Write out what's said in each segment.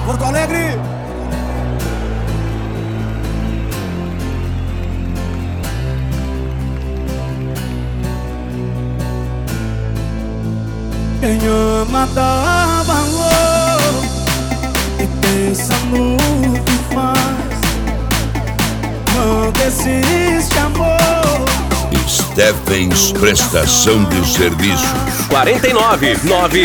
Porto Alegre. Quem ama dá valor e pensa no que faz quando existe amor. Steffens Prestação de Serviços 49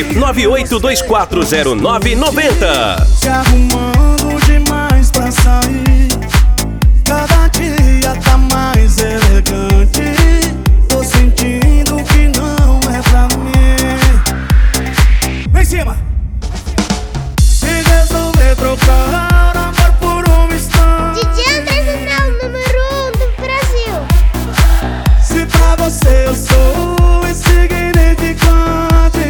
998240990. Se arrumando demais pra sair, cada dia tá mais elegante. Tô sentindo que não é pra mim. Vem em cima. Se resolver trocar amor por um instante, DJ André Zanel, número 1 do Brasil. se pra você eu sou insignificante,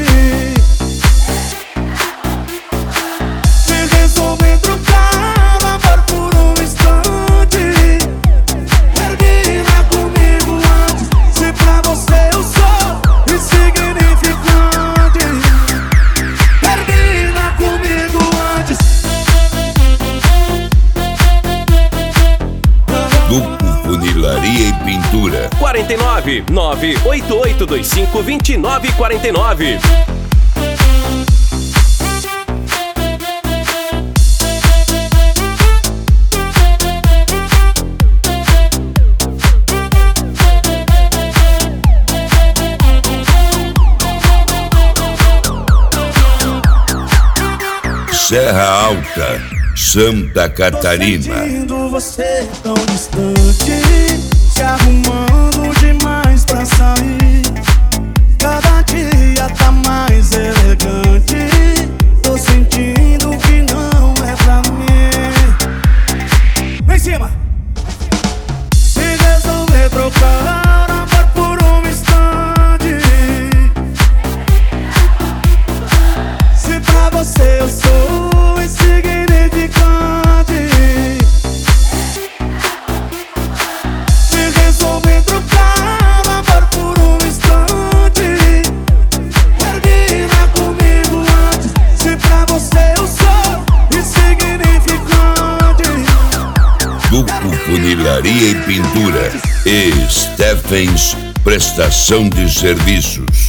se resolver trocar amor por um instante, termina comigo antes. Se pra você eu sou insignificante, termina comigo antes. Duco Funilaria e Pintura 49 988252949. Serra Alta, Santa Catarina. Sentindo você tão distante, se arrumando demais pra sair, cada dia tá mais elegante. Tô sentindo que não é pra mim. Vem em cima. Se resolver trocar amor por um instante, se pra você eu sou insignificante, se resolver trocar amor por um instante, termina comigo antes. Se pra você eu sou insignificante. Duco Funilaria e Pintura e Steffens Prestação de Serviços.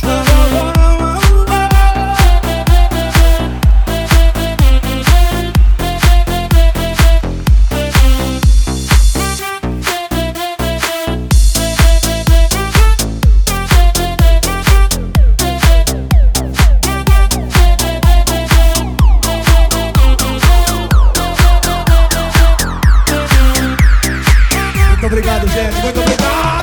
Muito obrigado, gente. Muito obrigado.